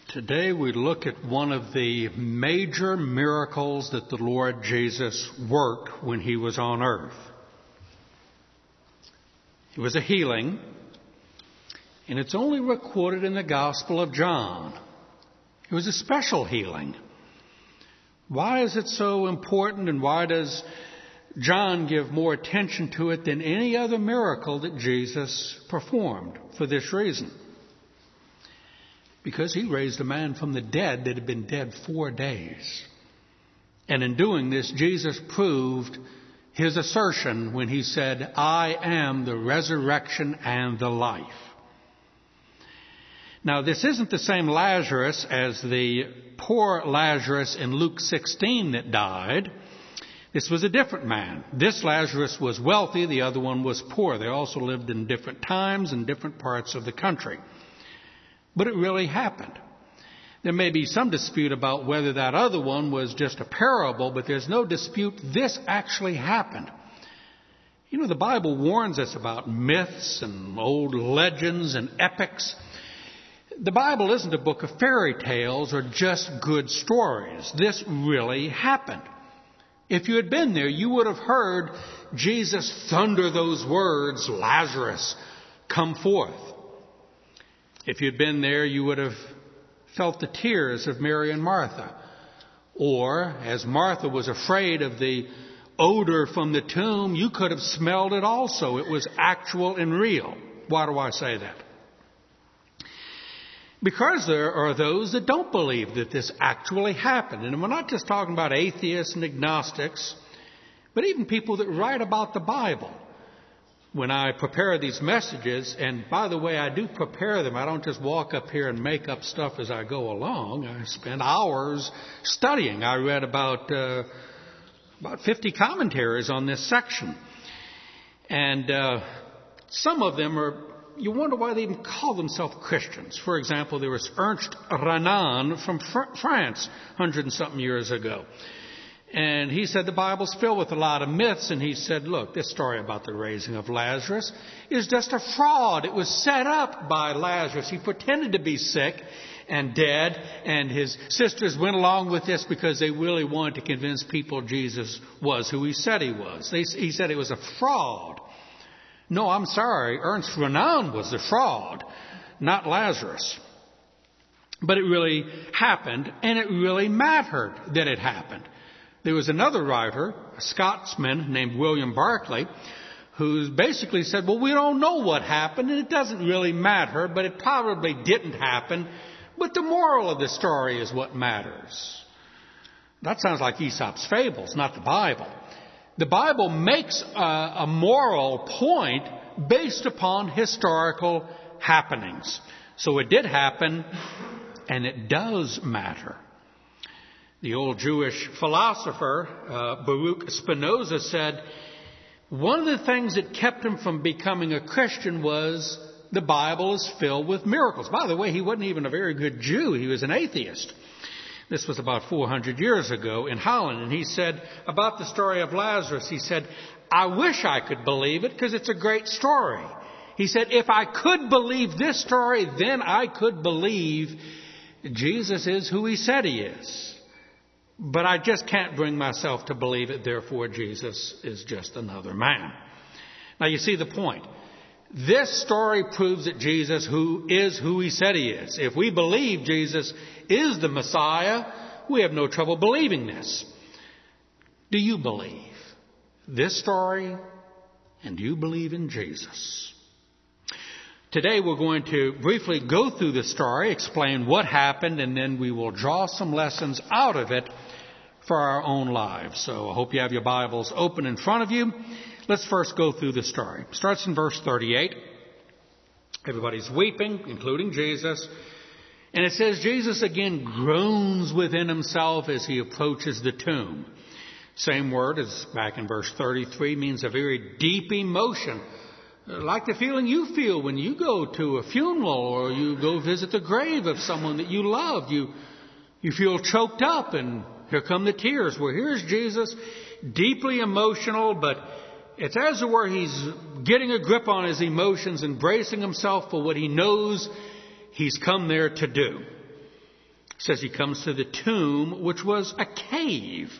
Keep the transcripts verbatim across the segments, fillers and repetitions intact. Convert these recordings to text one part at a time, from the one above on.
Today we look at one of the major miracles that the Lord Jesus worked when he was on earth. It was a healing, and it's only recorded in the Gospel of John. It was a special healing. Why is it so important, and why does John give more attention to it than any other miracle that Jesus performed? For this reason. Because he raised a man from the dead that had been dead four days. And in doing this, Jesus proved his assertion when he said, I am the resurrection and the life. Now, this isn't the same Lazarus as the poor Lazarus in Luke sixteen that died. This was a different man. This Lazarus was wealthy, the other one was poor. They also lived in different times and different parts of the country. But it really happened. There may be some dispute about whether that other one was just a parable, but there's no dispute this actually happened. You know, the Bible warns us about myths and old legends and epics. The Bible isn't a book of fairy tales or just good stories. This really happened. If you had been there, you would have heard Jesus thunder those words, Lazarus, come forth. If you'd been there, you would have felt the tears of Mary and Martha. Or, as Martha was afraid of the odor from the tomb, you could have smelled it also. It was actual and real. Why do I say that? Because there are those that don't believe that this actually happened. And we're not just talking about atheists and agnostics, but even people that write about the Bible. When I prepare these messages, and by the way, I do prepare them. I don't just walk up here and make up stuff as I go along. I spend hours studying. I read about uh, about fifty commentaries on this section. And uh, some of them are, you wonder why they even call themselves Christians. For example, there was Ernst Renan from Fr- France, hundred and something years ago. And he said the Bible's filled with a lot of myths. And he said, look, this story about the raising of Lazarus is just a fraud. It was set up by Lazarus. He pretended to be sick and dead. And his sisters went along with this because they really wanted to convince people Jesus was who he said he was. They, he said it was a fraud. No, I'm sorry. Ernst Renan was the fraud, not Lazarus. But it really happened, and it really mattered that it happened. There was another writer, a Scotsman named William Barclay, who basically said, well, we don't know what happened, and it doesn't really matter, but it probably didn't happen. But the moral of the story is what matters. That sounds like Aesop's fables, not the Bible. The Bible makes a, a moral point based upon historical happenings. So it did happen, and it does matter. The old Jewish philosopher, uh, Baruch Spinoza, said one of the things that kept him from becoming a Christian was the Bible is filled with miracles. By the way, he wasn't even a very good Jew. He was an atheist. This was about four hundred years ago in Holland. And he said about the story of Lazarus, he said, I wish I could believe it because it's a great story. He said, if I could believe this story, then I could believe Jesus is who he said he is. But I just can't bring myself to believe it. Therefore, Jesus is just another man. Now, you see the point. This story proves that Jesus who is who he said he is. If we believe Jesus is the Messiah, we have no trouble believing this. Do you believe this story? And do you believe in Jesus? Today we're going to briefly go through the story, explain what happened, and then we will draw some lessons out of it for our own lives. So I hope you have your Bibles open in front of you. Let's first go through the story. It starts in verse thirty-eight. Everybody's weeping, including Jesus. And it says Jesus again groans within himself as he approaches the tomb. Same word as back in verse thirty-three, means a very deep emotion. Like the feeling you feel when you go to a funeral or you go visit the grave of someone that you love. You, you feel choked up, and here come the tears. Well, here's Jesus, deeply emotional, but it's as it were he's getting a grip on his emotions and bracing himself for what he knows he's come there to do. It says he comes to the tomb, which was a cave.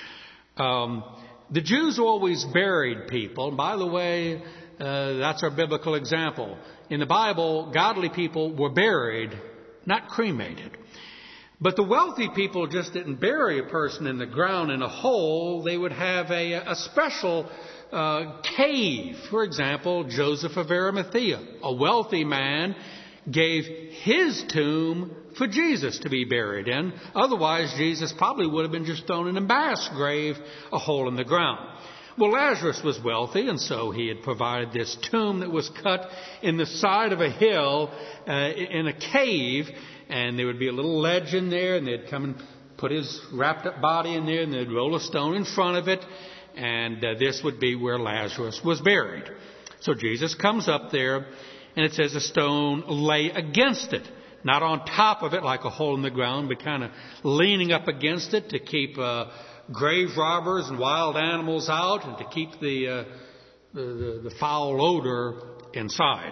Um, the Jews always buried people. By the way, uh, that's our biblical example. In the Bible, godly people were buried, not cremated. But the wealthy people just didn't bury a person in the ground in a hole. They would have a, a special uh, cave. For example, Joseph of Arimathea, a wealthy man, gave his tomb for Jesus to be buried in. Otherwise, Jesus probably would have been just thrown in a mass grave, a hole in the ground. Well, Lazarus was wealthy, and so he had provided this tomb that was cut in the side of a hill uh, in a cave. And there would be a little ledge in there, and they'd come and put his wrapped up body in there, and they'd roll a stone in front of it, and uh, this would be where Lazarus was buried. So Jesus comes up there, and it says a stone lay against it, not on top of it like a hole in the ground, but kind of leaning up against it to keep uh, grave robbers and wild animals out, and to keep the, uh, the, the, the foul odor inside.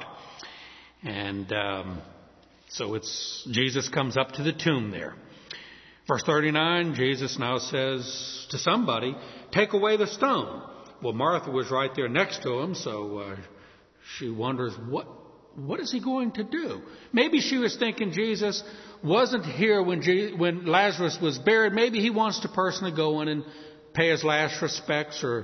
And Um, So it's, Jesus comes up to the tomb there. Verse thirty-nine, Jesus now says to somebody, take away the stone. Well, Martha was right there next to him, so uh, she wonders, what, what is he going to do? Maybe she was thinking Jesus wasn't here when, Je- when Lazarus was buried. Maybe he wants to personally go in and pay his last respects or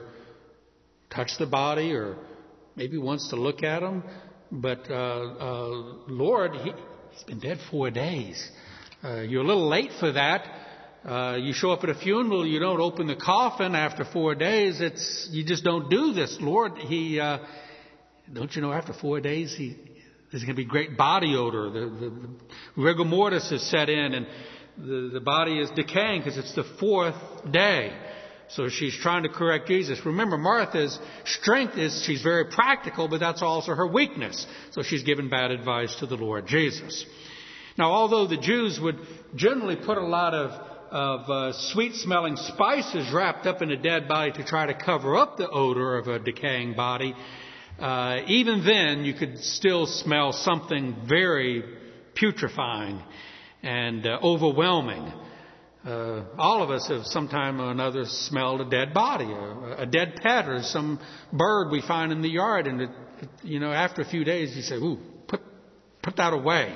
touch the body, or maybe wants to look at him. But, uh, uh, Lord, he... He's been dead four days. Uh, you're a little late for that. Uh, you show up at a funeral, you don't open the coffin after four days. It's you just don't do this, Lord. He, uh, don't you know? After four days, he there's going to be great body odor. The, the, the rigor mortis is set in, and the, the body is decaying because it's the fourth day. So she's trying to correct Jesus. Remember, Martha's strength is she's very practical, but that's also her weakness. So she's given bad advice to the Lord Jesus. Now, although the Jews would generally put a lot of, of uh, sweet-smelling spices wrapped up in a dead body to try to cover up the odor of a decaying body, uh, even then you could still smell something very putrefying and uh, overwhelming. Uh, all of us have sometime or another smelled a dead body, a, a dead pet, or some bird we find in the yard. And, it, it, you know, after a few days, you say, ooh, put, put that away.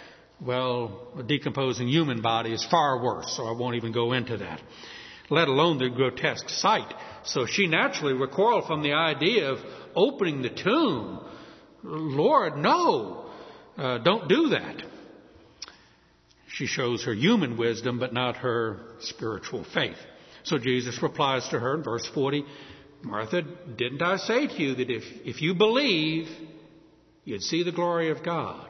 Well, a decomposing human body is far worse, so I won't even go into that, let alone the grotesque sight. So she naturally recoiled from the idea of opening the tomb. Lord, no, uh, don't do that. She shows her human wisdom, but not her spiritual faith. So Jesus replies to her in verse forty, Martha, didn't I say to you that if, if you believe, you'd see the glory of God?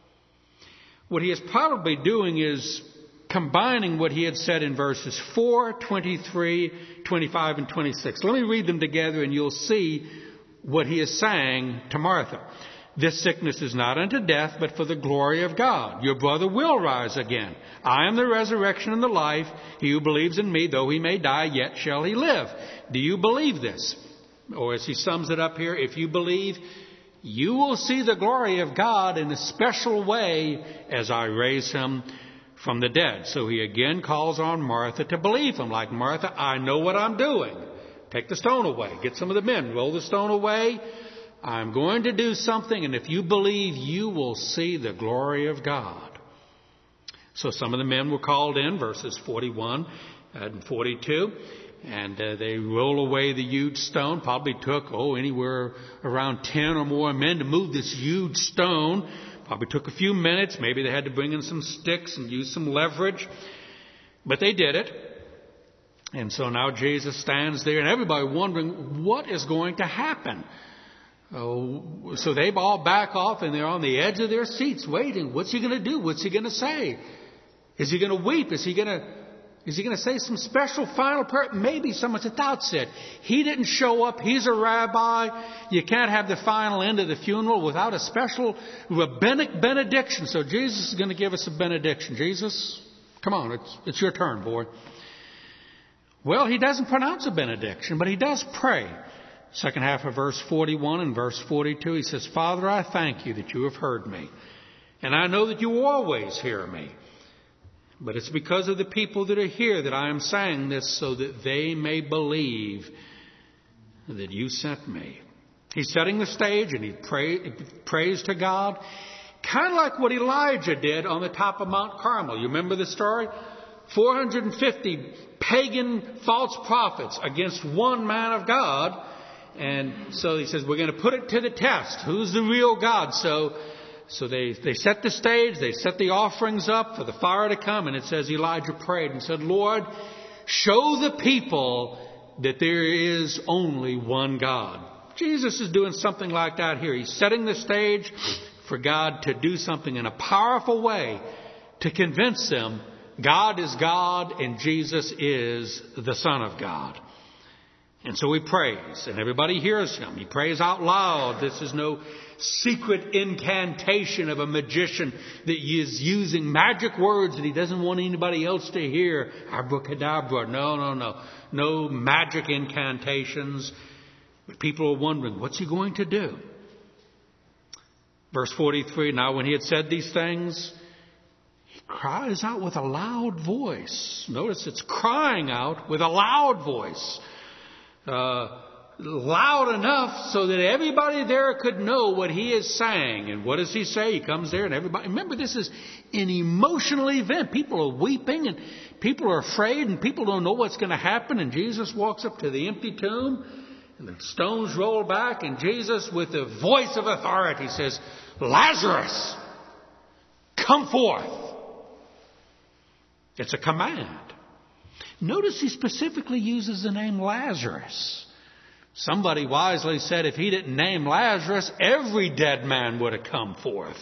What he is probably doing is combining what he had said in verses four, twenty-three, twenty-five, and twenty-six. Let me read them together and you'll see what he is saying to Martha. This sickness is not unto death, but for the glory of God. Your brother will rise again. I am the resurrection and the life. He who believes in me, though he may die, yet shall he live. Do you believe this? Or as he sums it up here, if you believe, you will see the glory of God in a special way as I raise him from the dead. So he again calls on Martha to believe him. Like, Martha, I know what I'm doing. Take the stone away. Get some of the men. Roll the stone away. I'm going to do something, and if you believe, you will see the glory of God. So some of the men were called in, verses forty-one and forty-two, and uh, they roll away the huge stone. Probably took, oh, anywhere around ten or more men to move this huge stone. Probably took a few minutes. Maybe they had to bring in some sticks and use some leverage. But they did it. And so now Jesus stands there, and everybody wondering, what is going to happen? Oh, so they all back off, and they're on the edge of their seats waiting. What's he going to do? What's he going to say? Is he going to weep? Is he going to, is he going to say some special final prayer? Maybe someone said, that's it. He didn't show up. He's a rabbi. You can't have the final end of the funeral without a special rabbinic benediction. So Jesus is going to give us a benediction. Jesus, come on, it's, it's your turn, boy. Well, he doesn't pronounce a benediction, but he does pray. Second half of verse forty-one and verse forty-two, he says, Father, I thank you that you have heard me. And I know that you always hear me. But it's because of the people that are here that I am saying this, so that they may believe that you sent me. He's setting the stage, and he pray, prays to God, kind of like what Elijah did on the top of Mount Carmel. You remember the story? four hundred fifty pagan false prophets against one man of God. And so he says, we're going to put it to the test. Who's the real God? So so they, they set the stage. They set the offerings up for the fire to come. And it says Elijah prayed and said, Lord, show the people that there is only one God. Jesus is doing something like that here. He's setting the stage for God to do something in a powerful way to convince them God is God and Jesus is the Son of God. And so he prays, and everybody hears him. He prays out loud. This is no secret incantation of a magician that is using magic words that he doesn't want anybody else to hear. Abracadabra. No, no, no. No magic incantations. But people are wondering, what's he going to do? Verse forty-three, now when he had said these things, he cries out with a loud voice. Notice it's crying out with a loud voice. Uh, loud enough so that everybody there could know what he is saying. And what does he say? He comes there and everybody... Remember, this is an emotional event. People are weeping and people are afraid and people don't know what's going to happen. And Jesus walks up to the empty tomb and the stones roll back. And Jesus, with the voice of authority, says, Lazarus, come forth. It's a command. Notice he specifically uses the name Lazarus. Somebody wisely said if he didn't name Lazarus, every dead man would have come forth.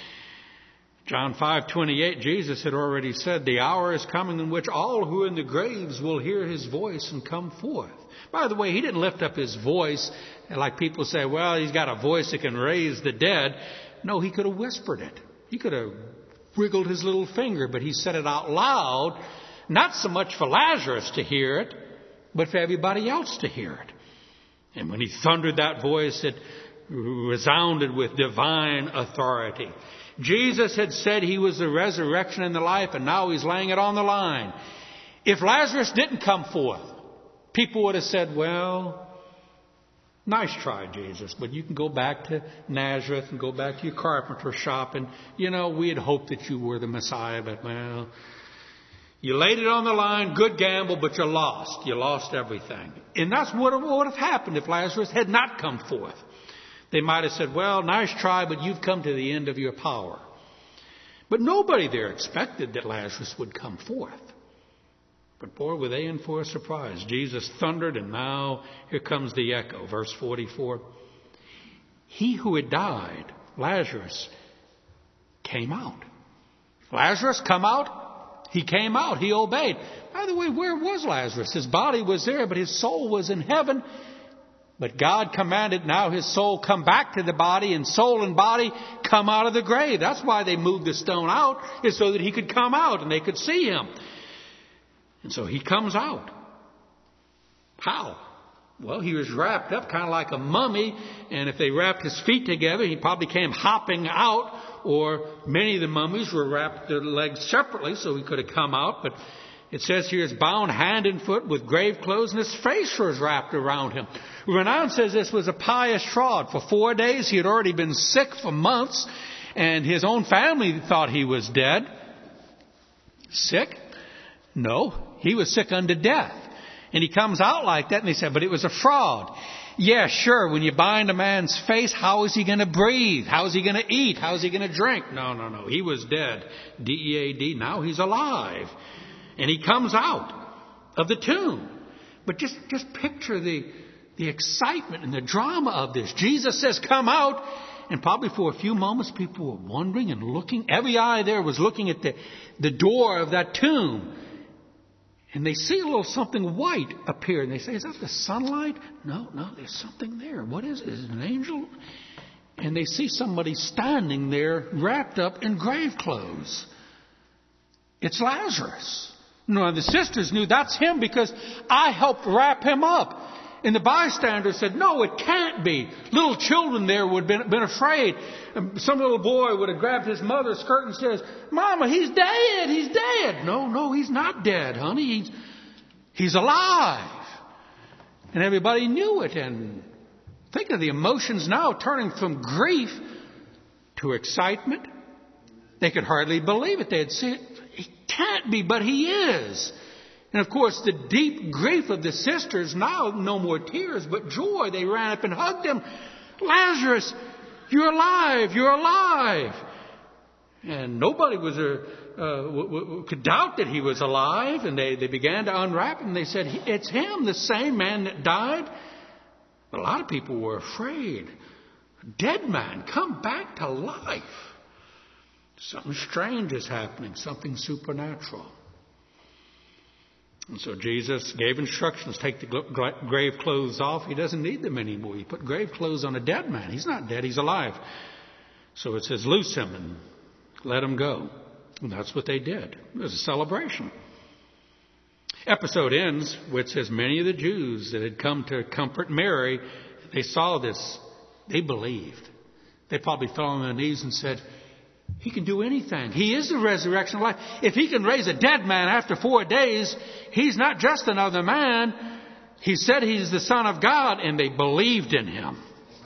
John five twenty-eight, Jesus had already said, the hour is coming in which all who are in the graves will hear his voice and come forth. By the way, he didn't lift up his voice like people say, well, he's got a voice that can raise the dead. No, he could have whispered it. He could have wriggled his little finger, but he said it out loud. Not so much for Lazarus to hear it, but for everybody else to hear it. And when he thundered that voice, it resounded with divine authority. Jesus had said he was the resurrection and the life, and now he's laying it on the line. If Lazarus didn't come forth, people would have said, well, nice try, Jesus, but you can go back to Nazareth and go back to your carpenter shop, and, you know, we had hoped that you were the Messiah, but, well... You laid it on the line, good gamble, but you lost. You lost everything. And that's what would have happened if Lazarus had not come forth. They might have said, well, nice try, but you've come to the end of your power. But nobody there expected that Lazarus would come forth. But boy, were they in for a surprise. Jesus thundered, and now here comes the echo. Verse forty-four. He who had died, Lazarus, came out. Lazarus, come out. He came out. He obeyed. By the way, where was Lazarus? His body was there, but his soul was in heaven. But God commanded now his soul come back to the body, and soul and body come out of the grave. That's why they moved the stone out, is so that he could come out and they could see him. And so he comes out. How? Well, he was wrapped up kind of like a mummy, and if they wrapped his feet together, he probably came hopping out. Or many of the mummies were wrapped their legs separately, so he could have come out. But it says here, it's bound hand and foot with grave clothes, and his face was wrapped around him. Renan says this was a pious fraud. For four days, he had already been sick for months, and his own family thought he was dead. Sick? No, he was sick unto death. And he comes out like that, and they said, but it was a fraud. Yeah, sure, when you bind a man's face, how is he going to breathe? How is he going to eat? How is he going to drink? No, no, no. He was dead. D E A D. Now he's alive. And he comes out of the tomb. But just, just picture the, the excitement and the drama of this. Jesus says, come out. And probably for a few moments, people were wondering and looking. Every eye there was looking at the, the door of that tomb. And they see a little something white appear. And they say, is that the sunlight? No, no, there's something there. What is it? Is it an angel? And they see somebody standing there wrapped up in grave clothes. It's Lazarus. No, the sisters knew that's him because I helped wrap him up. And the bystanders said, no, it can't be. Little children there would have been, been afraid. Some little boy would have grabbed his mother's skirt and says, Mama, he's dead. He's dead. No, no, he's not dead, honey. He's, he's alive. And everybody knew it. And think of the emotions now turning from grief to excitement. They could hardly believe it. They'd say, he can't be, but he is. And of course, the deep grief of the sisters, now no more tears, but joy. They ran up and hugged him. Lazarus, you're alive, you're alive. And nobody was a, uh, w- w- could doubt that he was alive. And they, they began to unwrap him. And they said, it's him, the same man that died. But a lot of people were afraid. A dead man come back to life. Something strange is happening, something supernatural. And so Jesus gave instructions, take the grave clothes off. He doesn't need them anymore. He put grave clothes on a dead man. He's not dead, he's alive. So it says, loose him and let him go. And that's what they did. It was a celebration. Episode ends with, says, many of the Jews that had come to comfort Mary, they saw this. They believed. They probably fell on their knees and said, he can do anything. He is the resurrection of life. If he can raise a dead man after four days, he's not just another man. He said he's the Son of God, and they believed in him.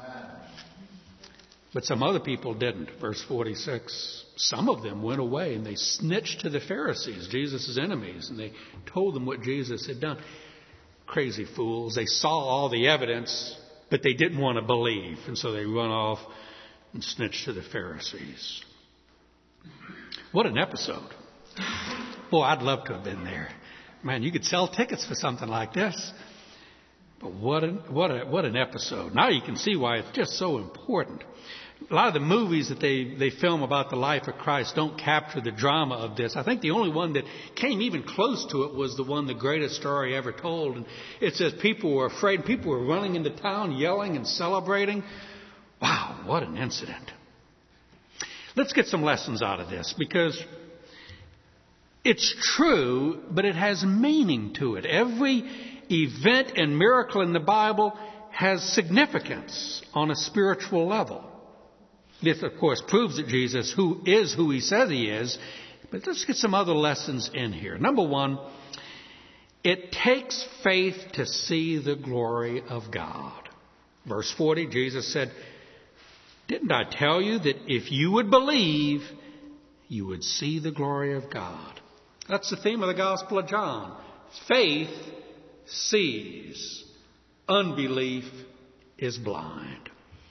But some other people didn't. Verse forty-six, some of them went away and they snitched to the Pharisees, Jesus' enemies, and they told them what Jesus had done. Crazy fools. They saw all the evidence, but they didn't want to believe. And so they run off and snitched to the Pharisees. What an episode. Boy, I'd love to have been there. Man, you could sell tickets for something like this. But what an, what a, what an episode. Now you can see why it's just so important. A lot of the movies that they, they film about the life of Christ don't capture the drama of this. I think the only one that came even close to it was the one, The Greatest Story Ever Told. And it says people were afraid. People were running into town, yelling and celebrating. Wow, what an incident. Let's get some lessons out of this, because it's true, but it has meaning to it. Every event and miracle in the Bible has significance on a spiritual level. This, of course, proves that Jesus who is who he says he is. But let's get some other lessons in here. Number one, it takes faith to see the glory of God. Verse forty, Jesus said, didn't I tell you that if you would believe, you would see the glory of God? That's the theme of the Gospel of John. Faith sees. Unbelief is blind.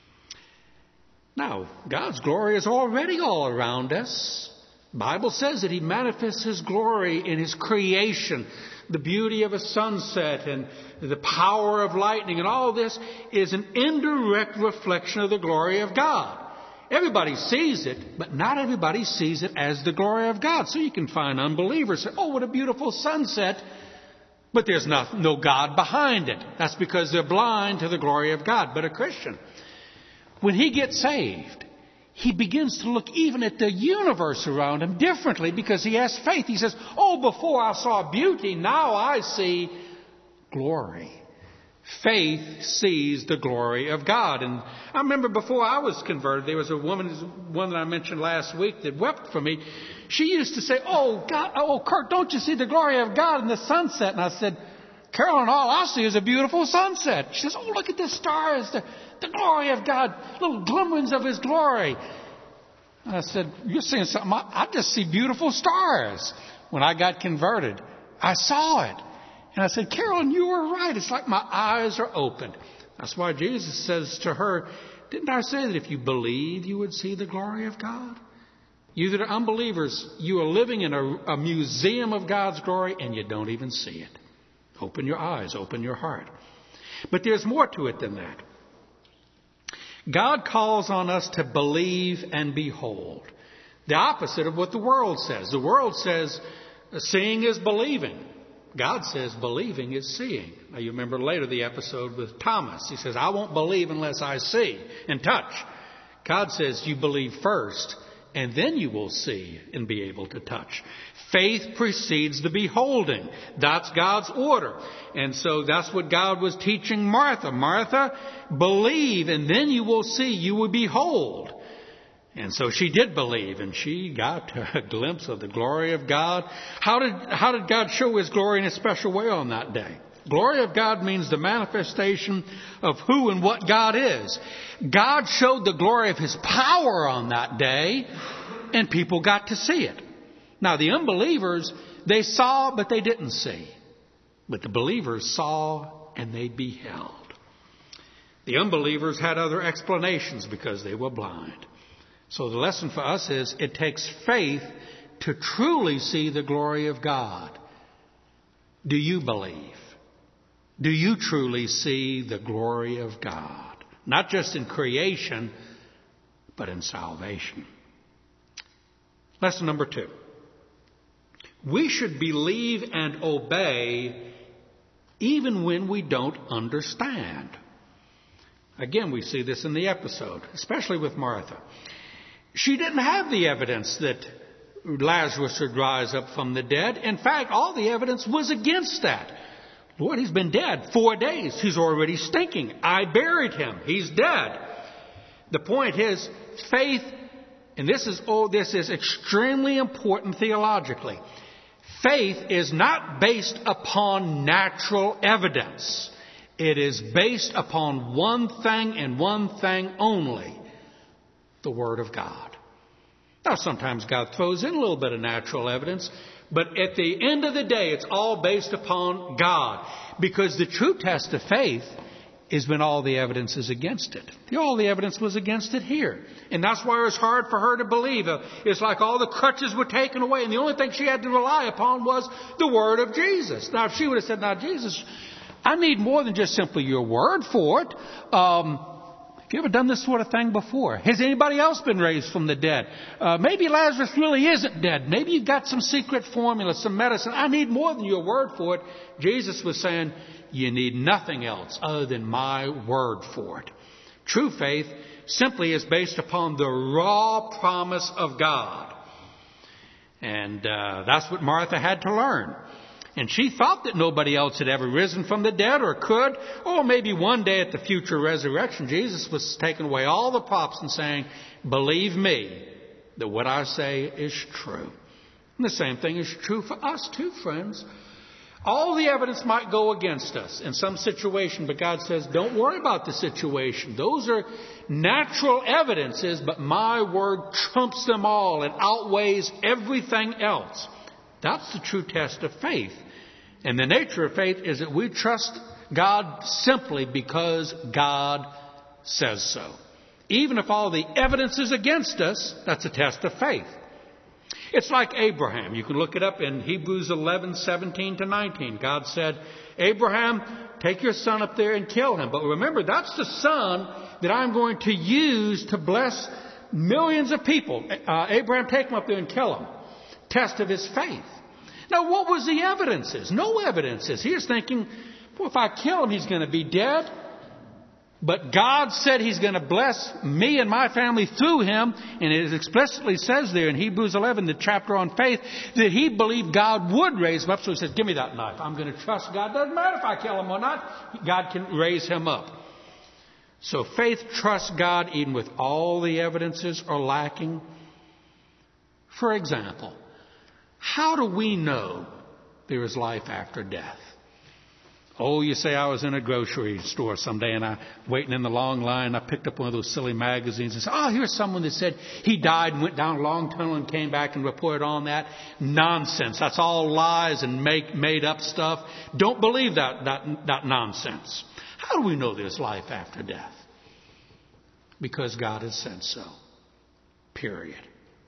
Now, God's glory is already all around us. The Bible says that he manifests his glory in his creation. The beauty of a sunset and the power of lightning and all this is an indirect reflection of the glory of God. Everybody sees it, but not everybody sees it as the glory of God. So you can find unbelievers say, oh, what a beautiful sunset. But there's no, no God behind it. That's because they're blind to the glory of God. But a Christian, when he gets saved, he begins to look even at the universe around him differently because he has faith. He says, oh, before I saw beauty, now I see glory. Faith sees the glory of God. And I remember before I was converted, there was a woman, one that I mentioned last week, that wept for me. She used to say, oh, God, oh, Kurt, don't you see the glory of God in the sunset? And I said, Carolyn, all I see is a beautiful sunset. She says, oh, look at the stars, the, the glory of God, little glimmerings of his glory. And I said, you're seeing something. I, I just see beautiful stars. When I got converted, I saw it. And I said, Carolyn, you were right. It's like my eyes are opened. That's why Jesus says to her, didn't I say that if you believe, you would see the glory of God? You that are unbelievers, you are living in a, a museum of God's glory and you don't even see it. Open your eyes, open your heart. But there's more to it than that. God calls on us to believe and behold. The opposite of what the world says. The world says seeing is believing. God says believing is seeing. Now you remember later the episode with Thomas. He says, I won't believe unless I see and touch. God says you believe first and then you will see and be able to touch. Faith precedes the beholding. That's God's order. And so that's what God was teaching Martha. Martha, believe, and then you will see, you will behold. And so she did believe, and she got a glimpse of the glory of God. How did, how did God show His glory in a special way on that day? Glory of God means the manifestation of who and what God is. God showed the glory of His power on that day, and people got to see it. Now, the unbelievers, they saw, but they didn't see. But the believers saw, and they beheld. The unbelievers had other explanations because they were blind. So the lesson for us is it takes faith to truly see the glory of God. Do you believe? Do you truly see the glory of God? Not just in creation, but in salvation. Lesson number two. We should believe and obey even when we don't understand. Again, we see this in the episode, especially with Martha. She didn't have the evidence that Lazarus would rise up from the dead. In fact, all the evidence was against that. Lord, he's been dead four days. He's already stinking. I buried him. He's dead. The point is, faith, and this is, oh, this is extremely important theologically. Faith is not based upon natural evidence. It is based upon one thing and one thing only, the Word of God. Now, sometimes God throws in a little bit of natural evidence, but at the end of the day, it's all based upon God. Because the true test of faith is when all the evidence is against it. All the evidence was against it here. And that's why it was hard for her to believe. It's like all the crutches were taken away, and the only thing she had to rely upon was the word of Jesus. Now, if she would have said, now, Jesus, I need more than just simply your word for it. Um, have you ever done this sort of thing before? Has anybody else been raised from the dead? Uh, maybe Lazarus really isn't dead. Maybe you've got some secret formula, some medicine. I need more than your word for it. Jesus was saying, you need nothing else other than my word for it. True faith simply is based upon the raw promise of God. And uh, that's what Martha had to learn. And she thought that nobody else had ever risen from the dead or could. Or maybe one day at the future resurrection, Jesus was taking away all the props and saying, believe me that what I say is true. And the same thing is true for us too, friends. All the evidence might go against us in some situation, but God says, don't worry about the situation. Those are natural evidences, but my word trumps them all. It outweighs everything else. That's the true test of faith. And the nature of faith is that we trust God simply because God says so. Even if all the evidence is against us, that's a test of faith. It's like Abraham. You can look it up in Hebrews eleven, seventeen to nineteen. God said, Abraham, take your son up there and kill him. But remember, that's the son that I'm going to use to bless millions of people. Uh, Abraham, take him up there and kill him. Test of his faith. Now, what was the evidences? No evidences. He was thinking, well, if I kill him, he's going to be dead. But God said He's going to bless me and my family through him. And it explicitly says there in Hebrews eleven, the chapter on faith, that he believed God would raise him up. So he says, give me that knife. I'm going to trust God. Doesn't matter if I kill him or not. God can raise him up. So faith trusts God even with all the evidences are lacking. For example, how do we know there is life after death? Oh, you say I was in a grocery store someday and I waiting in the long line. I picked up one of those silly magazines and said, oh, here's someone that said he died and went down a long tunnel and came back and reported on that. Nonsense. That's all lies and make made up stuff. Don't believe that, that, that nonsense. How do we know there's life after death? Because God has said so. Period.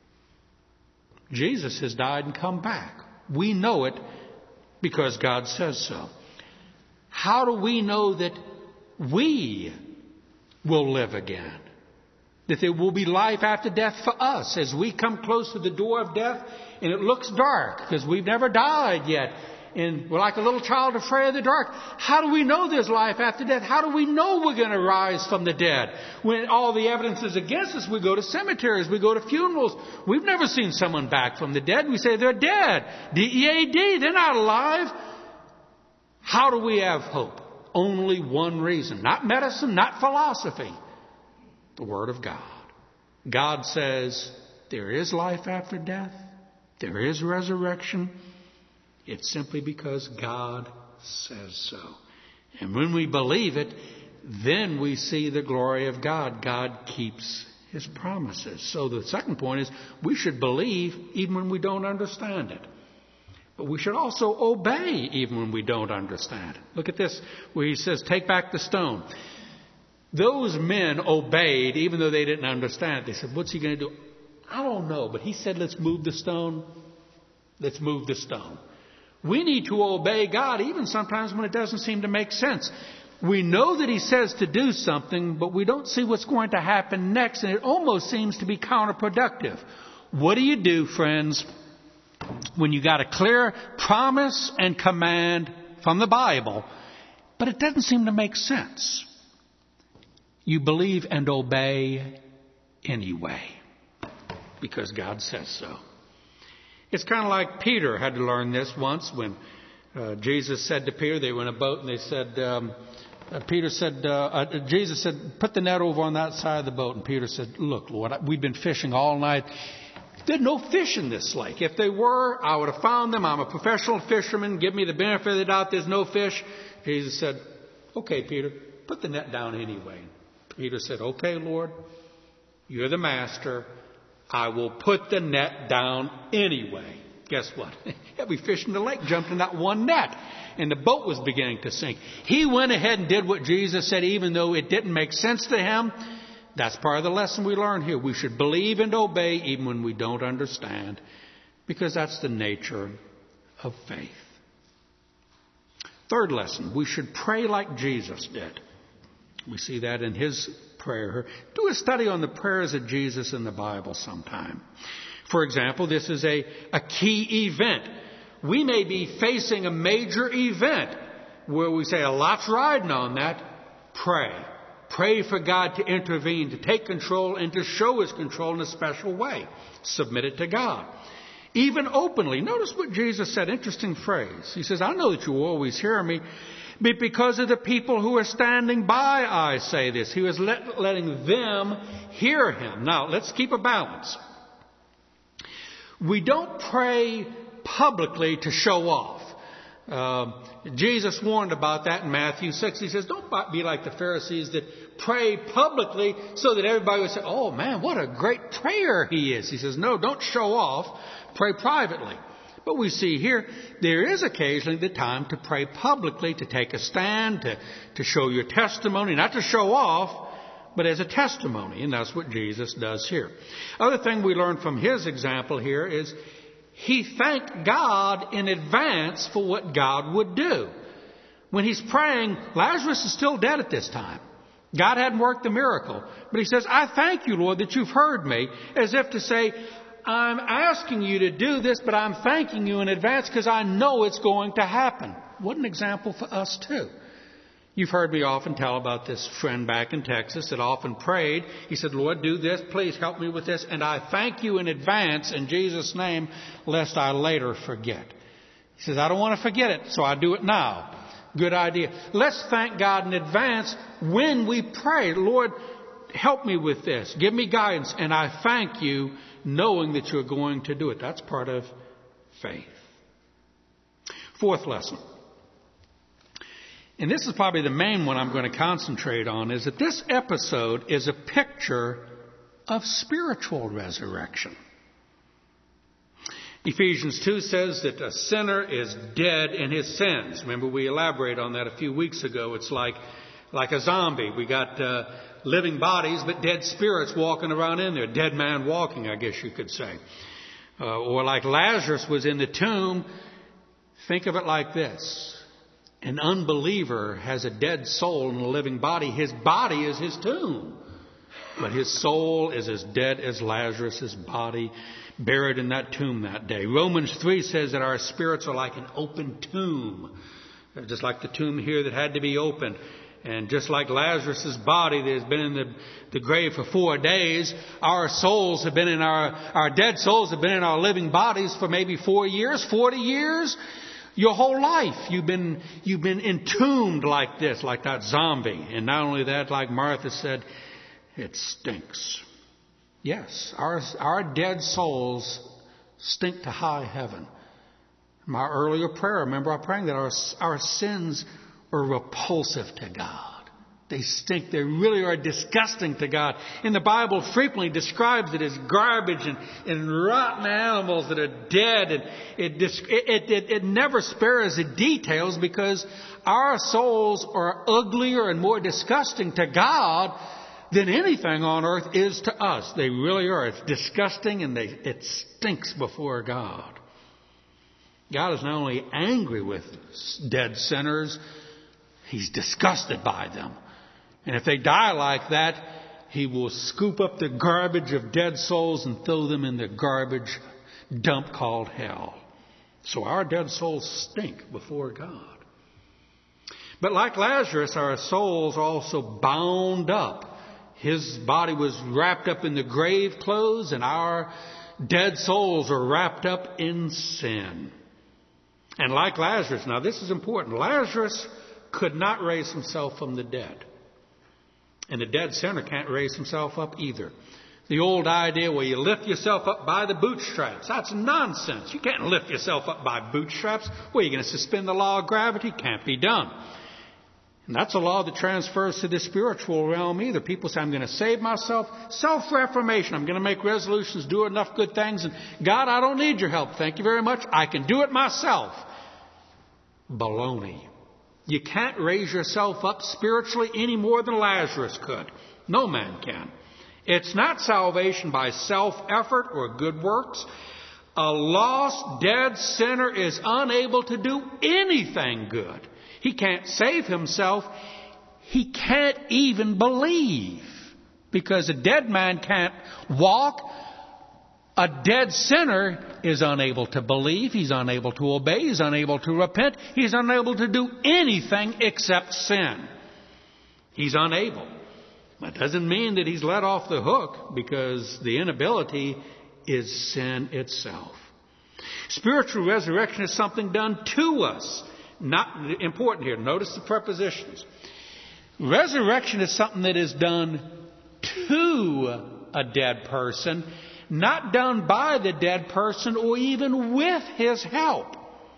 Jesus has died and come back. We know it because God says so. How do we know that we will live again? That there will be life after death for us as we come close to the door of death and it looks dark because we've never died yet. And we're like a little child afraid of the dark. How do we know there's life after death? How do we know we're going to rise from the dead? When all the evidence is against us, we go to cemeteries, we go to funerals. We've never seen someone back from the dead. We say they're dead. D E A D, they're not alive. How do we have hope? Only one reason. Not medicine, not philosophy. The Word of God. God says there is life after death. There is resurrection. It's simply because God says so. And when we believe it, then we see the glory of God. God keeps His promises. So the second point is we should believe even when we don't understand it. But we should also obey even when we don't understand it. Look at this where He says, take back the stone. Those men obeyed even though they didn't understand it. They said, what's He going to do? I don't know. But He said, let's move the stone. Let's move the stone. We need to obey God even sometimes when it doesn't seem to make sense. We know that He says to do something, but we don't see what's going to happen next, and it almost seems to be counterproductive. What do you do, friends, when you got a clear promise and command from the Bible, but it doesn't seem to make sense? You believe and obey anyway, because God says so. It's kind of like Peter had to learn this once when uh, Jesus said to Peter, they were in a boat and they said, um, uh, Peter said, uh, uh, Jesus said, put the net over on that side of the boat. And Peter said, look, Lord, we've been fishing all night. There's no fish in this lake. If they were, I would have found them. I'm a professional fisherman. Give me the benefit of the doubt. There's no fish. Jesus said, okay, Peter, put the net down anyway. Peter said, okay, Lord, you're the master. I will put the net down anyway. Guess what? Every fish in the lake jumped in that one net, and the boat was beginning to sink. He went ahead and did what Jesus said, even though it didn't make sense to him. That's part of the lesson we learn here. We should believe and obey even when we don't understand, because that's the nature of faith. Third lesson, we should pray like Jesus did. We see that in His prayer. Do a study on the prayers of Jesus in the Bible sometime. For example, this is a, a key event. We may be facing a major event where we say a lot's riding on that. Pray. Pray for God to intervene, to take control, and to show His control in a special way. Submit it to God. Even openly. Notice what Jesus said. Interesting phrase. He says, I know that you always hear me, but because of the people who are standing by, I say this. He was let, letting them hear Him. Now, let's keep a balance. We don't pray publicly to show off. Uh, Jesus warned about that in Matthew six. He says, don't be like the Pharisees that pray publicly so that everybody would say, oh man, what a great prayer he is. He says, no, don't show off. Pray privately. But we see here, there is occasionally the time to pray publicly, to take a stand, to, to show your testimony, not to show off, but as a testimony. And that's what Jesus does here. Other thing we learn from His example here is He thanked God in advance for what God would do. When He's praying, Lazarus is still dead at this time. God hadn't worked the miracle. But He says, I thank you, Lord, that you've heard me, as if to say, I'm asking you to do this, but I'm thanking you in advance because I know it's going to happen. What an example for us, too. You've heard me often tell about this friend back in Texas that often prayed. He said, Lord, do this. Please help me with this. And I thank you in advance in Jesus' name, lest I later forget. He says, I don't want to forget it, so I do it now. Good idea. Let's thank God in advance when we pray. Lord, help me with this. Give me guidance. And I thank you knowing that you're going to do it. That's part of faith. Fourth lesson. And this is probably the main one I'm going to concentrate on, is that this episode is a picture of spiritual resurrection. Ephesians two says that a sinner is dead in his sins. Remember, we elaborated on that a few weeks ago. It's like, like a zombie. We got uh, living bodies, but dead spirits walking around in there. Dead man walking, I guess you could say. Uh, or like Lazarus was in the tomb. Think of it like this. An unbeliever has a dead soul in a living body. His body is his tomb. But his soul is as dead as Lazarus' body, buried in that tomb that day. Romans three says that our spirits are like an open tomb. Just like the tomb here that had to be opened. And just like Lazarus' body that has been in the, the grave for four days, our souls have been in our, our dead souls have been in our living bodies for maybe four years, forty years. Your whole life, you've been, you've been entombed like this, like that zombie. And not only that, like Martha said, it stinks. Yes, our, our dead souls stink to high heaven. My earlier prayer, remember I praying that our, our sins are repulsive to God. They stink. They really are disgusting to God. And the Bible frequently describes it as garbage and, and rotten animals that are dead. And it, it, it, it never spares the details because our souls are uglier and more disgusting to God than anything on earth is to us. They really are. It's disgusting and they, it stinks before God. God is not only angry with dead sinners, He's disgusted by them. And if they die like that, He will scoop up the garbage of dead souls and throw them in the garbage dump called hell. So our dead souls stink before God. But like Lazarus, our souls are also bound up. His body was wrapped up in the grave clothes, and our dead souls are wrapped up in sin. And like Lazarus, now this is important, Lazarus could not raise himself from the dead. And the dead sinner can't raise himself up either. The old idea where you lift yourself up by the bootstraps, that's nonsense. You can't lift yourself up by bootstraps. Well, you're going to suspend the law of gravity? Can't be done. And that's a law that transfers to the spiritual realm either. People say, I'm going to save myself. Self-reformation. I'm going to make resolutions, do enough good things. And God, I don't need your help. Thank you very much. I can do it myself. Baloney. You can't raise yourself up spiritually any more than Lazarus could. No man can. It's not salvation by self-effort or good works. A lost, dead sinner is unable to do anything good. He can't save himself. He can't even believe. Because a dead man can't walk. A dead sinner is unable to believe. He's unable to obey. He's unable to repent. He's unable to do anything except sin. He's unable. That doesn't mean that he's let off the hook, because the inability is sin itself. Spiritual resurrection is something done to us. Not important here. Notice the prepositions. Resurrection is something that is done to a dead person, not done by the dead person or even with his help.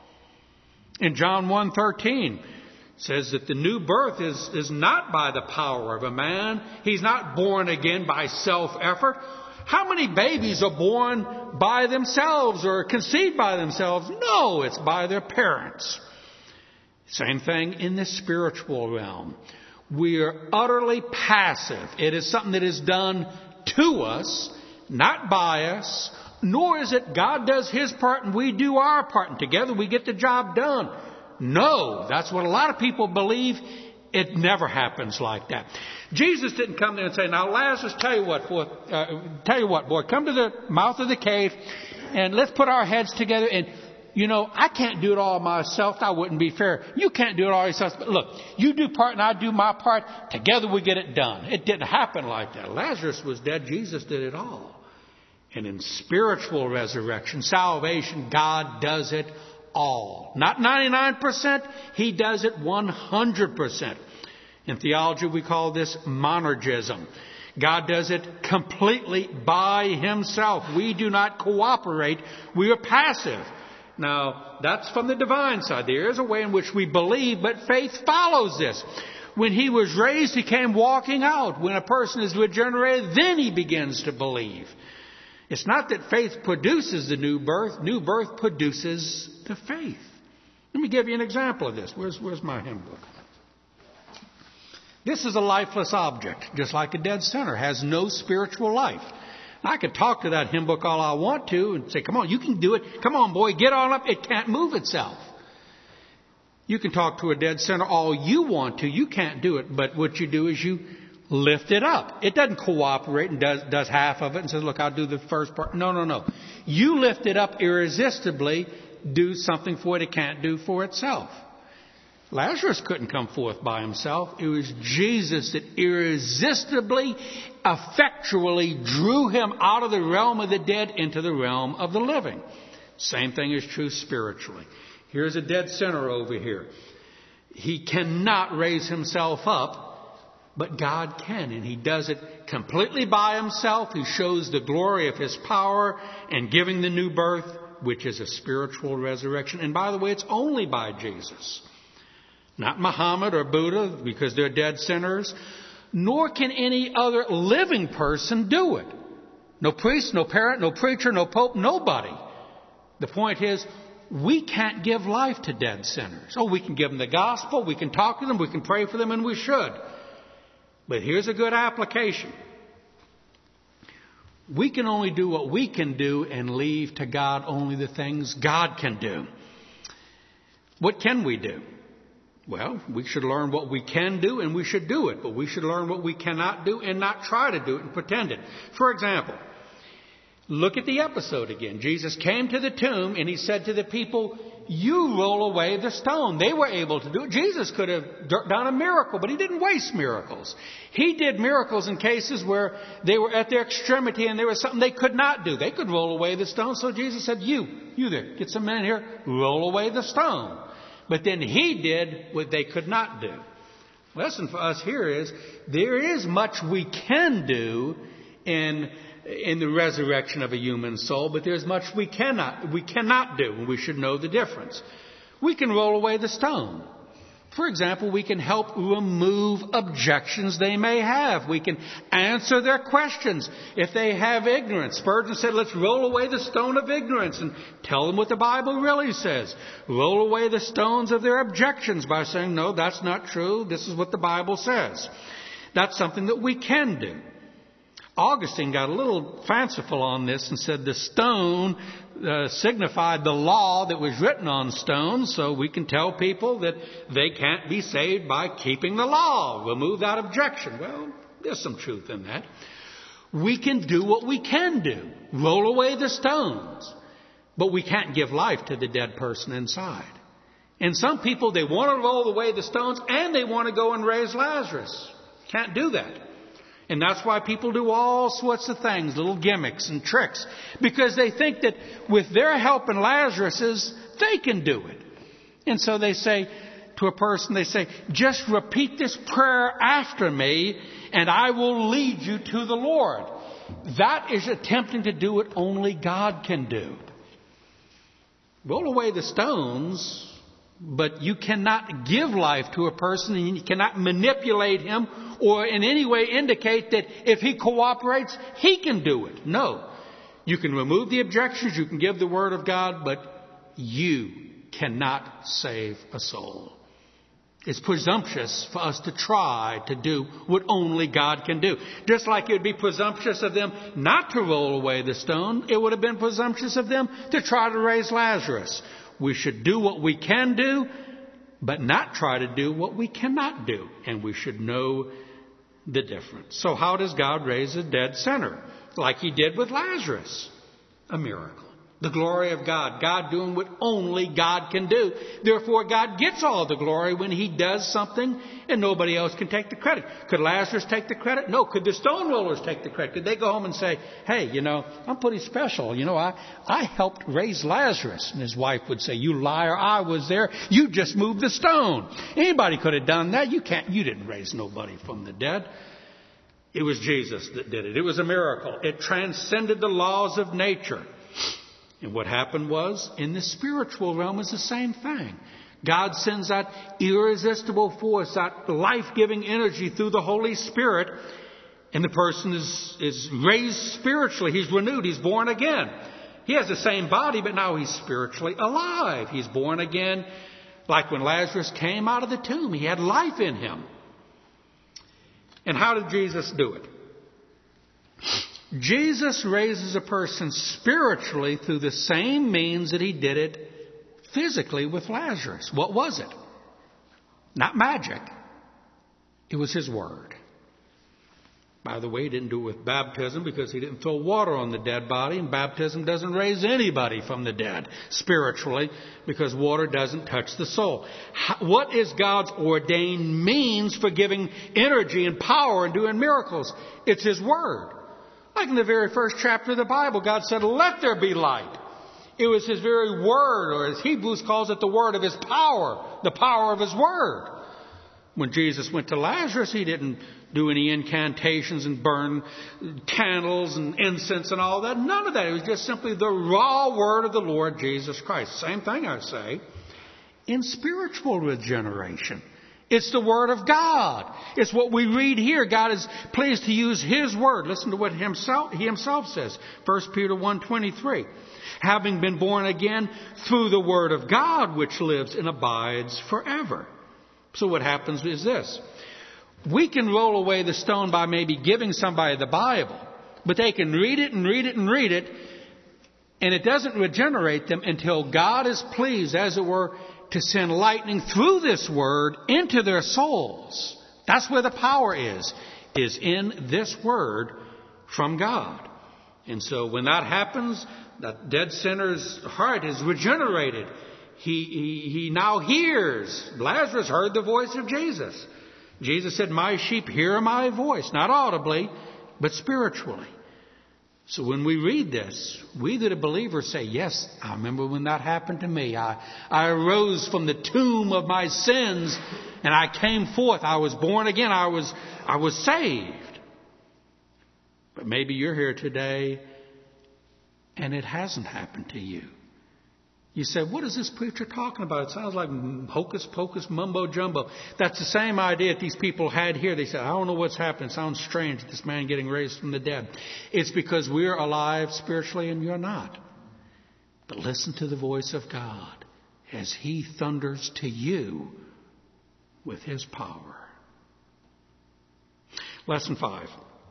In John one thirteen, it says that the new birth is, is not by the power of a man. He's not born again by self-effort. How many babies are born by themselves or conceived by themselves? No, it's by their parents. Same thing in the spiritual realm. We are utterly passive. It is something that is done to us, not by us, nor is it God does His part and we do our part and together we get the job done. No, that's what a lot of people believe. It never happens like that. Jesus didn't come there and say, now Lazarus, tell you what, boy, uh, tell you what, boy, come to the mouth of the cave and let's put our heads together. And, you know, I can't do it all myself. That wouldn't be fair. You can't do it all yourself. But look, you do part and I do my part. Together we get it done. It didn't happen like that. Lazarus was dead. Jesus did it all. And in spiritual resurrection, salvation, God does it all. Not ninety-nine percent. He does it one hundred percent. In theology, we call this monergism. God does it completely by Himself. We do not cooperate. We are passive. Now, that's from the divine side. There is a way in which we believe, but faith follows this. When He was raised, He came walking out. When a person is regenerated, then he begins to believe. It's not that faith produces the new birth. New birth produces the faith. Let me give you an example of this. Where's, where's my hymn book? This is a lifeless object, just like a dead sinner, has no spiritual life. I could talk to that hymn book all I want to and say, come on, you can do it. Come on, boy, get on up. It can't move itself. You can talk to a dead sinner all you want to. You can't do it. But what you do is you lift it up. It doesn't cooperate and does, does half of it and says, look, I'll do the first part. No, no, no. You lift it up irresistibly, do something for it it can't do for itself. Lazarus couldn't come forth by himself. It was Jesus that irresistibly, effectually drew him out of the realm of the dead into the realm of the living. Same thing is true spiritually. Here's a dead sinner over here. He cannot raise himself up, but God can, and He does it completely by Himself. He shows the glory of His power and giving the new birth, which is a spiritual resurrection. And by the way, it's only by Jesus. Not Muhammad or Buddha, because they're dead sinners. Nor can any other living person do it. No priest, no parent, no preacher, no pope, nobody. The point is, we can't give life to dead sinners. Oh, we can give them the gospel, we can talk to them, we can pray for them, and we should. But here's a good application. We can only do what we can do and leave to God only the things God can do. What can we do? Well, we should learn what we can do and we should do it. But we should learn what we cannot do and not try to do it and pretend it. For example, look at the episode again. Jesus came to the tomb and He said to the people, you roll away the stone. They were able to do it. Jesus could have done a miracle, but He didn't waste miracles. He did miracles in cases where they were at their extremity and there was something they could not do. They could roll away the stone. So Jesus said, you, you there, get some men here, roll away the stone. But then He did what they could not do. The lesson for us here is there is much we can do in in the resurrection of a human soul, but there's much we cannot we cannot do, and we should know the difference. We can roll away the stone. For example, we can help remove objections they may have. We can answer their questions if they have ignorance. Spurgeon said, let's roll away the stone of ignorance and tell them what the Bible really says. Roll away the stones of their objections by saying, no, that's not true. This is what the Bible says. That's something that we can do. Augustine got a little fanciful on this and said the stone uh, signified the law that was written on stone, so we can tell people that they can't be saved by keeping the law. Remove that objection. Well, there's some truth in that. We can do what we can do. Roll away the stones. But we can't give life to the dead person inside. And some people, they want to roll away the stones and they want to go and raise Lazarus. Can't do that. And that's why people do all sorts of things, little gimmicks and tricks, because they think that with their help and Lazarus's, they can do it. And so they say to a person, they say, just repeat this prayer after me and I will lead you to the Lord. That is attempting to do what only God can do. Roll away the stones, but you cannot give life to a person and you cannot manipulate him or in any way indicate that if he cooperates, he can do it. No. You can remove the objections, you can give the Word of God, but you cannot save a soul. It's presumptuous for us to try to do what only God can do. Just like it would be presumptuous of them not to roll away the stone, it would have been presumptuous of them to try to raise Lazarus. We should do what we can do, but not try to do what we cannot do. And we should know the difference. So how does God raise a dead sinner? Like He did with Lazarus. A miracle. The glory of God. God doing what only God can do. Therefore, God gets all the glory when He does something and nobody else can take the credit. Could Lazarus take the credit? No. Could the stone rollers take the credit? Could they go home and say, hey, you know, I'm pretty special. You know, I, I helped raise Lazarus. And his wife would say, you liar, I was there. You just moved the stone. Anybody could have done that. You can't, you didn't raise nobody from the dead. It was Jesus that did it. It was a miracle. It transcended the laws of nature. And what happened was, in the spiritual realm, is the same thing. God sends that irresistible force, that life-giving energy through the Holy Spirit, and the person is, is raised spiritually. He's renewed. He's born again. He has the same body, but now he's spiritually alive. He's born again. Like when Lazarus came out of the tomb, he had life in him. And how did Jesus do it? Jesus raises a person spiritually through the same means that He did it physically with Lazarus. What was it? Not magic. It was His Word. By the way, he didn't do it with baptism because he didn't throw water on the dead body, and baptism doesn't raise anybody from the dead spiritually because water doesn't touch the soul. What is God's ordained means for giving energy and power and doing miracles? It's His Word. Like in the very first chapter of the Bible, God said, "Let there be light." It was His very Word, or as Hebrews calls it, the Word of His power, the power of His Word. When Jesus went to Lazarus, He didn't do any incantations and burn candles and incense and all that. None of that. It was just simply the raw word of the Lord Jesus Christ. Same thing, I say, in spiritual regeneration. It's the Word of God. It's what we read here. God is pleased to use His Word. Listen to what himself, He Himself says. First Peter one twenty-three. Having been born again through the Word of God, which lives and abides forever. So what happens is this. We can roll away the stone by maybe giving somebody the Bible, but they can read it and read it and read it, and it doesn't regenerate them until God is pleased, as it were, to send lightning through this Word into their souls. That's where the power is, is in this Word from God. And so when that happens, that dead sinner's heart is regenerated. He, he, he now hears. Lazarus heard the voice of Jesus. Jesus said, "My sheep hear my voice," not audibly, but spiritually. So when we read this, we that are believers say, "Yes, I remember when that happened to me. I, I arose from the tomb of my sins and I came forth. I was born again. I was, I was saved." But maybe you're here today and it hasn't happened to you. You say, "What is this preacher talking about? It sounds like hocus pocus mumbo jumbo." That's the same idea that these people had here. They said, "I don't know what's happening. It sounds strange, this man getting raised from the dead." It's because we're alive spiritually and you're not. But listen to the voice of God as He thunders to you with His power. Lesson five.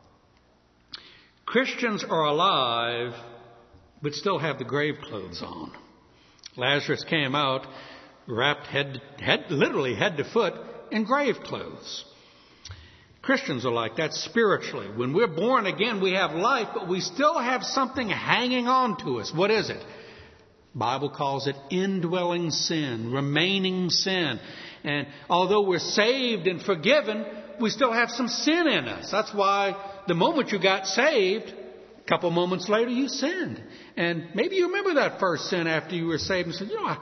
Christians are alive but still have the grave clothes on. Lazarus came out wrapped head, head, literally head to foot in grave clothes. Christians are like that spiritually. When we're born again, we have life, but we still have something hanging on to us. What is it? The Bible calls it indwelling sin, remaining sin. And although we're saved and forgiven, we still have some sin in us. That's why the moment you got saved, a couple moments later, you sinned. And maybe you remember that first sin after you were saved and said, you know, I,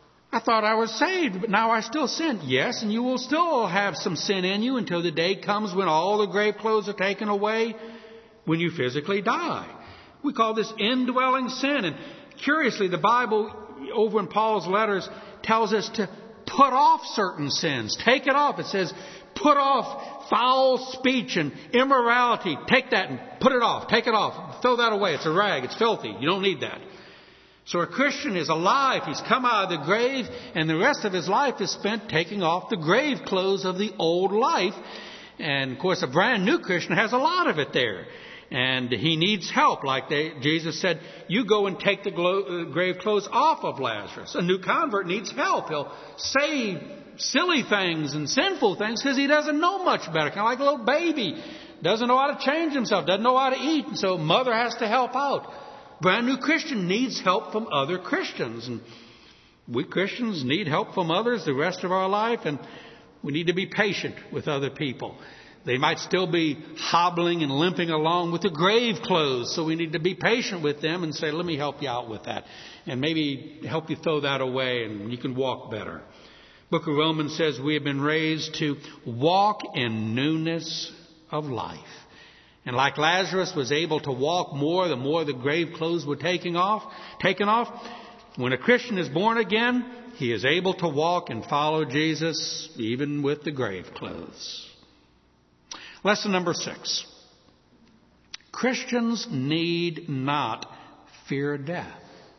I thought I was saved, but now I still sin. Yes, and you will still have some sin in you until the day comes when all the grave clothes are taken away, when you physically die. We call this indwelling sin. And curiously, the Bible, over in Paul's letters, tells us to put off certain sins. Take it off. It says, put off foul speech and immorality. Take that and put it off. Take it off. Throw that away. It's a rag. It's filthy. You don't need that. So a Christian is alive. He's come out of the grave, and the rest of his life is spent taking off the grave clothes of the old life. And, of course, a brand new Christian has a lot of it there. And he needs help. Like they, Jesus said, you go and take the glo- uh, grave clothes off of Lazarus. A new convert needs help. He'll say silly things and sinful things because he doesn't know much better. Kind of like a little baby. Doesn't know how to change himself. Doesn't know how to eat. And so mother has to help out. Brand new Christian needs help from other Christians. And we Christians need help from others the rest of our life. And we need to be patient with other people. They might still be hobbling and limping along with the grave clothes. So we need to be patient with them and say, let me help you out with that. And maybe help you throw that away and you can walk better. Book of Romans says we have been raised to walk in newness of life. And like Lazarus was able to walk more, the more the grave clothes were taking off, taken off. When a Christian is born again, he is able to walk and follow Jesus even with the grave clothes. Lesson number six. Christians need not fear death.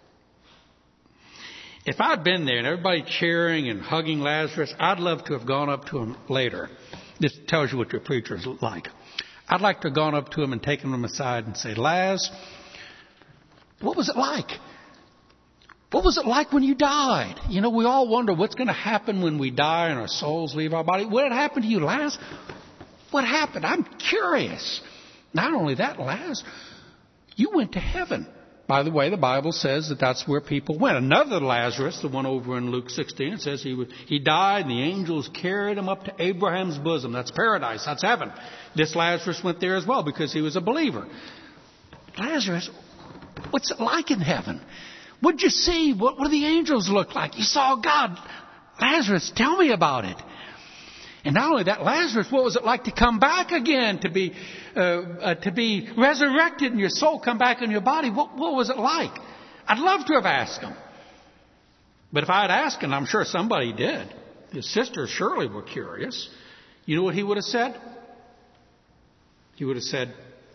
If I'd been there and everybody cheering and hugging Lazarus, I'd love to have gone up to him later. This tells you what your preacher's like. I'd like to have gone up to him and taken him aside and say, Laz, what was it like? What was it like when you died? You know, we all wonder what's going to happen when we die and our souls leave our body. What had happened to you, Laz? What happened? I'm curious. Not only that, Lazarus, you went to heaven. By the way, the Bible says that that's where people went. Another Lazarus, the one over in Luke sixteen, it says he would, he died and the angels carried him up to Abraham's bosom. That's paradise. That's heaven. This Lazarus went there as well because he was a believer. Lazarus, what's it like in heaven? What'd you see? What, what do the angels look like? You saw God. Lazarus, tell me about it. And not only that, Lazarus, what was it like to come back again, to be uh, uh, to be resurrected and your soul come back in your body? What, what was it like? I'd love to have asked him. But if I had asked him, I'm sure somebody did. His sisters surely were curious. You know what he would have said? He would have said,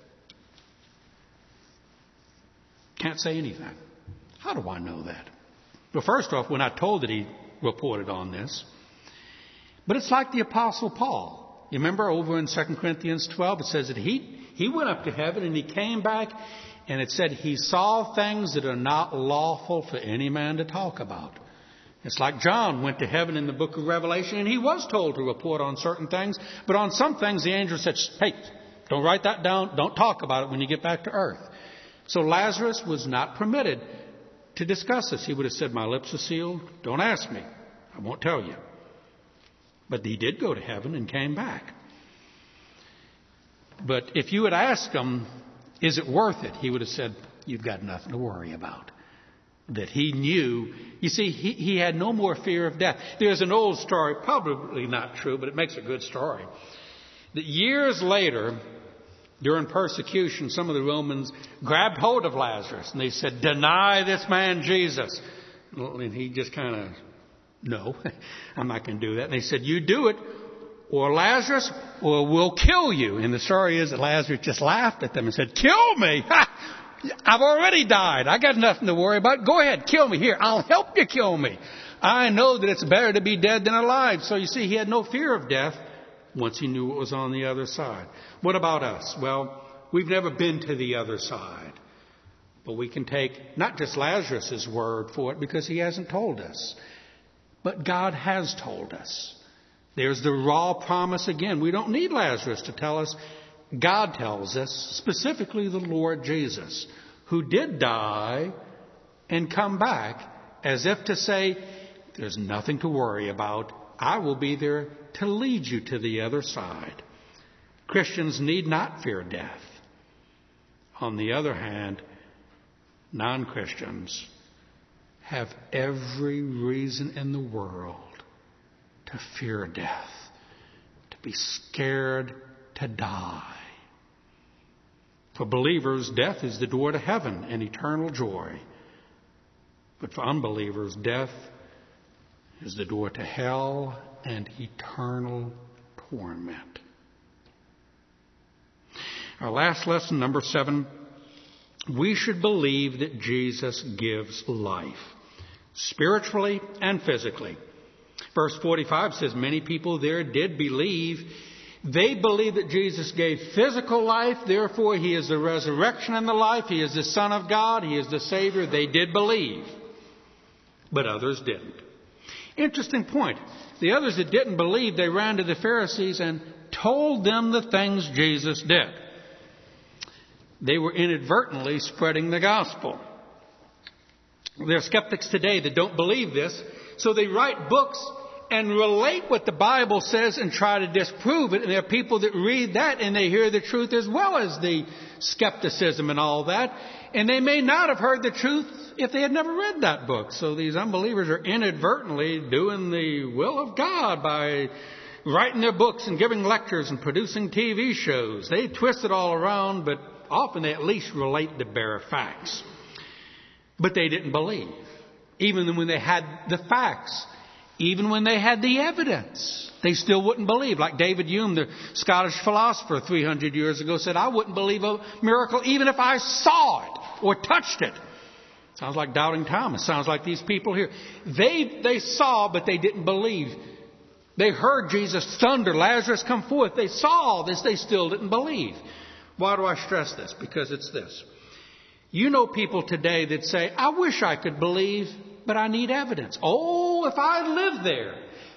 can't say anything. How do I know that? Well, first off, we're not told that he reported on this. But it's like the Apostle Paul. You remember over in Second Corinthians twelve, it says that he, he went up to heaven and he came back and it said he saw things that are not lawful for any man to talk about. It's like John went to heaven in the book of Revelation and he was told to report on certain things. But on some things the angel said, hey, don't write that down. Don't talk about it when you get back to earth. So Lazarus was not permitted to discuss this. He would have said, my lips are sealed. Don't ask me. I won't tell you. But he did go to heaven and came back. But if you had asked him, is it worth it? He would have said, you've got nothing to worry about. That he knew. You see, he, he had no more fear of death. There's an old story, probably not true, but it makes a good story. That years later, during persecution, some of the Romans grabbed hold of Lazarus and they said, deny this man Jesus. And he just kind of, no, I'm not going to do that. And they said, you do it, or Lazarus, or we'll kill you. And the story is that Lazarus just laughed at them and said, kill me. I've already died. I got nothing to worry about. Go ahead, kill me. Here, I'll help you kill me. I know that it's better to be dead than alive. So you see, he had no fear of death once he knew what was on the other side. What about us? Well, we've never been to the other side. But we can take not just Lazarus' word for it because he hasn't told us. But God has told us. There's the raw promise again. We don't need Lazarus to tell us. God tells us, specifically the Lord Jesus, who did die and come back, as if to say, there's nothing to worry about. I will be there to lead you to the other side. Christians need not fear death. On the other hand, non-Christians have every reason in the world to fear death, to be scared to die. For believers, death is the door to heaven and eternal joy. But for unbelievers, death is the door to hell and eternal torment. Our last lesson, number seven, we should believe that Jesus gives life, spiritually and physically. Verse forty-five says, many people there did believe. They believe that Jesus gave physical life, therefore he is the resurrection and the life. He is the Son of God. He is the Savior. They did believe, but others didn't. Interesting point. The others that didn't believe, they ran to the Pharisees and told them the things Jesus did. They were inadvertently spreading the gospel. There are skeptics today that don't believe this, so they write books and relate what the Bible says and try to disprove it. And there are people that read that and they hear the truth as well as the skepticism and all that. And they may not have heard the truth if they had never read that book. So these unbelievers are inadvertently doing the will of God by writing their books and giving lectures and producing T V shows. They twist it all around, but often they at least relate the bare facts. But they didn't believe, even when they had the facts. Even when they had the evidence, they still wouldn't believe. Like David Hume, the Scottish philosopher three hundred years ago, said, I wouldn't believe a miracle even if I saw it or touched it. Sounds like Doubting Thomas. Sounds like these people here. They, they saw, but they didn't believe. They heard Jesus thunder, Lazarus come forth. They saw all this. They still didn't believe. Why do I stress this? Because it's this. You know people today that say, I wish I could believe, but I need evidence. Oh, if I lived there,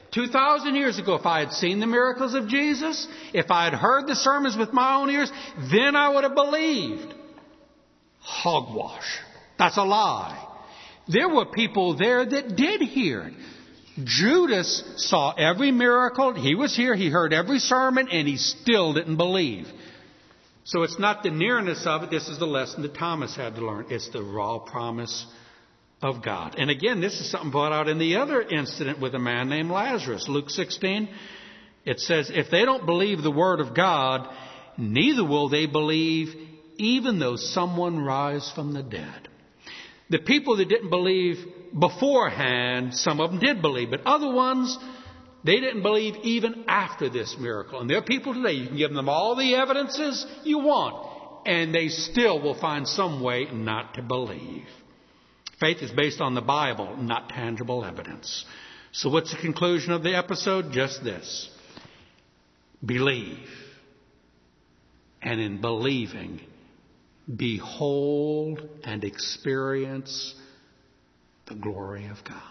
two thousand years ago, if I had seen the miracles of Jesus, if I had heard the sermons with my own ears, then I would have believed. Hogwash. That's a lie. There were people there that did hear it. Judas saw every miracle. He was here. He heard every sermon, and he still didn't believe. So it's not the nearness of it. This is the lesson that Thomas had to learn. It's the raw promise of God. And again, this is something brought out in the other incident with a man named Lazarus. Luke sixteen, it says, if they don't believe the word of God, neither will they believe even though someone rise from the dead. The people that didn't believe beforehand, some of them did believe, but other ones, they didn't believe even after this miracle. And there are people today, you can give them all the evidences you want, and they still will find some way not to believe. Faith is based on the Bible, not tangible evidence. So what's the conclusion of the episode? Just this. Believe. And in believing, behold and experience the glory of God.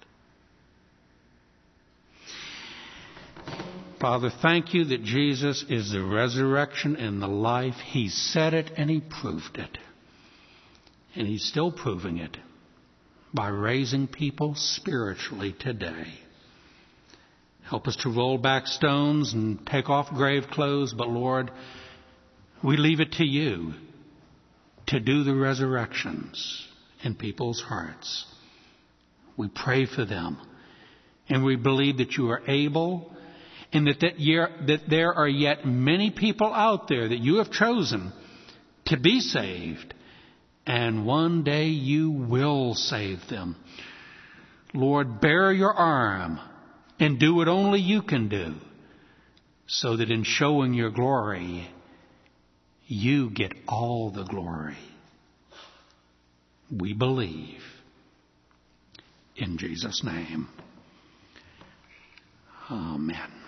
Father, thank you that Jesus is the resurrection and the life. He said it and he proved it. And he's still proving it by raising people spiritually today. Help us to roll back stones and take off grave clothes. But Lord, we leave it to you to do the resurrections in people's hearts. We pray for them. And we believe that you are able, and that, that, that there are yet many people out there that you have chosen to be saved. And one day you will save them. Lord, bear your arm and do what only you can do, so that in showing your glory, you get all the glory. We believe. In Jesus' name. Amen.